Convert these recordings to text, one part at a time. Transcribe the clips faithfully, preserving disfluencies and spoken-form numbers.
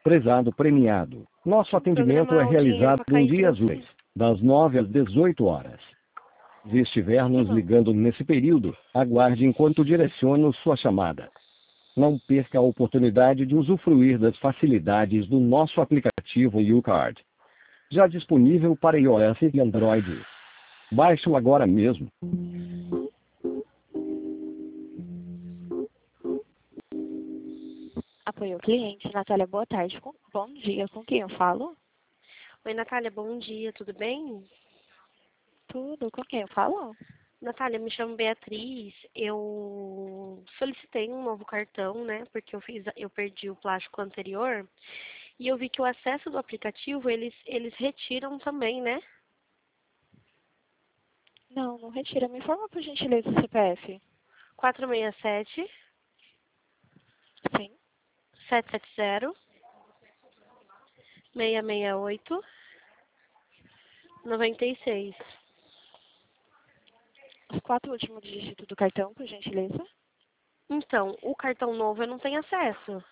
Prezado premiado, nosso atendimento é Programar o dinheiro realizado pra em cair dias tudo. úteis, das nove às dezoito horas. Se estiver nos Uhum. ligando nesse período, aguarde enquanto direciono sua chamada. Não perca a oportunidade de usufruir das facilidades do nosso aplicativo YouCard. Já disponível para iOS e Android. Baixe-o agora mesmo. Apoio ao cliente. Natália, boa tarde. Com- Bom dia. Com quem eu falo? Oi, Natália, bom dia, tudo bem? Tudo. Com quem eu falo? Natália, me chamo Beatriz. Eu solicitei um novo cartão, né? Porque eu fiz, eu perdi o plástico anterior. E eu vi que o acesso do aplicativo, eles, eles retiram também, né? Não, não retira. Me informa, por gentileza, o C P F. quatro seis sete, Sim. sete sete zero, seis seis oito, nove seis. Os quatro últimos dígitos do cartão, por gentileza. Então, o cartão novo eu não tenho acesso.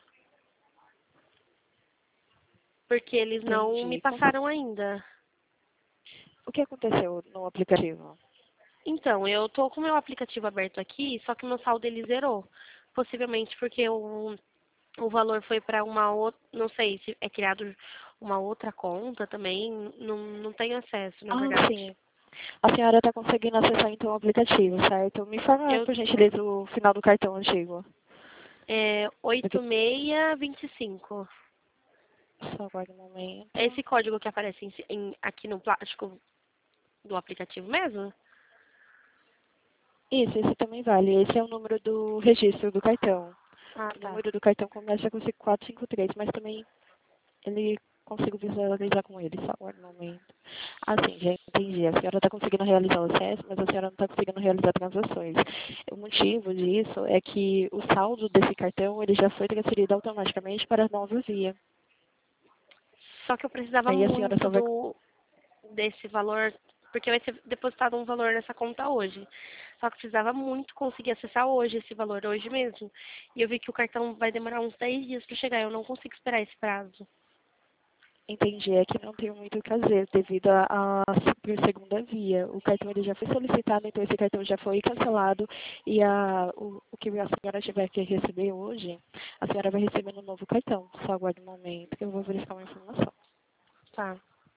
Porque eles não me Entendi. passaram ainda. O que aconteceu no aplicativo? Então, eu tô com o meu aplicativo aberto aqui, só que meu saldo ele zerou. Possivelmente porque o, o valor foi para uma outra, não sei se é criado uma outra conta também, não, não tenho acesso, na Ah, verdade. sim. A senhora está conseguindo acessar, então, o aplicativo, certo? Me informa, Eu por tô. gentileza, o final do cartão antigo. É Do que... oito seis dois cinco. Só aguarde um É momento. esse código que aparece em, em- aqui no plástico do aplicativo mesmo? Isso, esse também vale. Esse é o número do registro do cartão. Ah, O tá. número do cartão começa com quatro cinco três, mas também ele consigo visualizar com ele, só aguarde um momento. Ah, sim, já entendi. A senhora está conseguindo realizar o acesso, mas a senhora não está conseguindo realizar transações. O motivo disso é que o saldo desse cartão ele já foi transferido automaticamente para a nova via. Só que eu precisava Aí a senhora muito só vai... do desse valor, porque vai ser depositado um valor nessa conta hoje. Só que eu precisava muito conseguir acessar hoje esse valor, hoje mesmo. E eu vi que o cartão vai demorar uns dez dias para chegar, eu não consigo esperar esse prazo. Entendi, é que não tenho muito o que fazer devido a, a por segunda via. O cartão ele já foi solicitado, então esse cartão já foi cancelado e a, o, o que a senhora tiver que receber hoje, a senhora vai receber no novo cartão. Só aguarde um momento que eu vou verificar uma informação. Tá.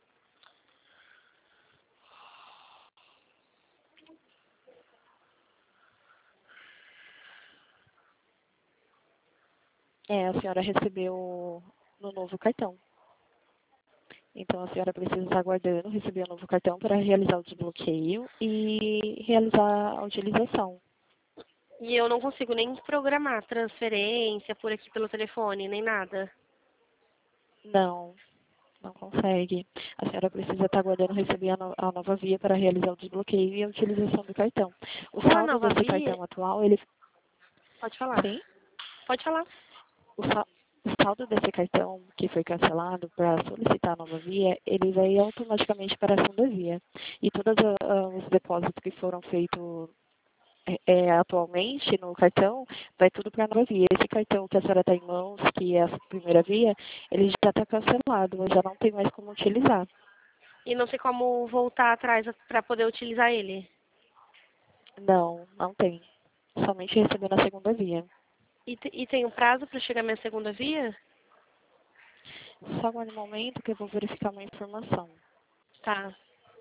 É, a senhora recebeu no novo cartão. Então a senhora precisa estar aguardando receber o novo cartão para realizar o desbloqueio e realizar a utilização. E eu não consigo nem programar transferência por aqui pelo telefone, nem nada. Não. Não consegue. A senhora precisa estar aguardando receber a, no, a nova via para realizar o desbloqueio e a utilização do cartão. O Com a saldo nova desse via, cartão atual, ele... pode falar. Sim? Pode falar. O, sal, o saldo desse cartão que foi cancelado para solicitar a nova via, ele vai automaticamente para a segunda via. E todos a, os depósitos que foram feitos é, é, atualmente no cartão, vai tudo para a nova via. Esse cartão que a senhora está em mãos, que é a primeira via, ele já está cancelado, já não tem mais como utilizar. E não sei como voltar atrás para poder utilizar ele. Não, não tem. Somente recebeu na segunda via. E, te- e tem um prazo para chegar minha segunda via? Só aguarde um momento que eu vou verificar uma informação. Tá.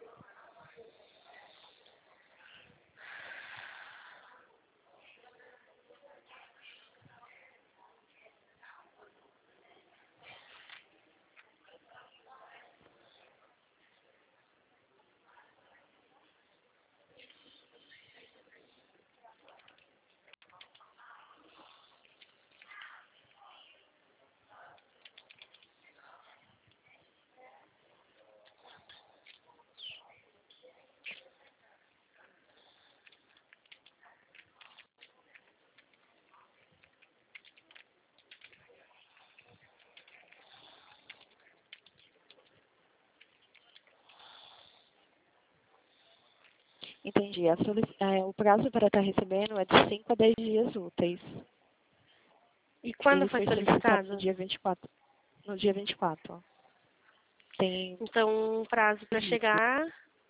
Entendi. A solic... é, o prazo para estar recebendo é de cinco a dez dias úteis. E quando Ele foi foi solicitado no solicitado? dia vinte e quatro. no dia vinte e quatro. Tem, Então, um prazo para chegar.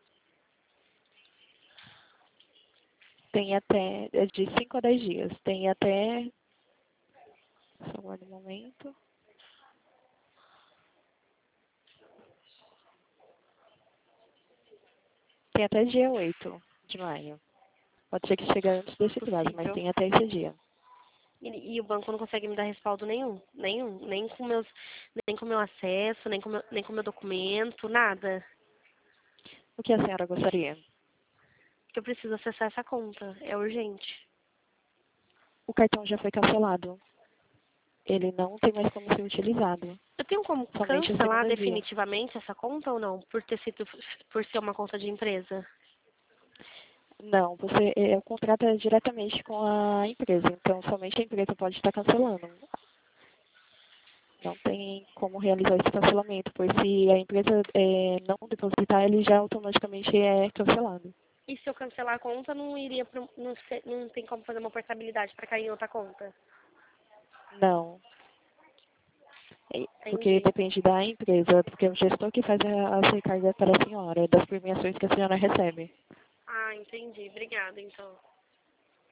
tem até, é de cinco a dez dias. Tem até, só aguarda um momento. Tem até dia oito de maio. Pode ser que chegue antes desse prazo, mas Possível. tem até esse dia. E, e o banco não consegue me dar respaldo nenhum, nenhum, nem com meus, nem com meu acesso, nem com meu, nem com meu documento, nada. O que a senhora gostaria? Porque eu preciso acessar essa conta, é urgente. O cartão já foi cancelado. Ele não tem mais como ser utilizado. Eu tenho como Somente a cancelar segunda via. definitivamente essa conta ou não? Por ter sido, por ser uma conta de empresa? Não, você é, o contrato é diretamente com a empresa, então somente a empresa pode estar cancelando. Não tem como realizar esse cancelamento, pois se a empresa é, não depositar, ele já automaticamente é cancelado. E se eu cancelar a conta, não iria pro, não, sei- não tem como fazer uma portabilidade para cair em outra conta? Não, é, porque Entendi. depende da empresa, porque é o gestor que faz a, as recargas para a senhora, das premiações que a senhora recebe. Ah, entendi. Obrigada, então.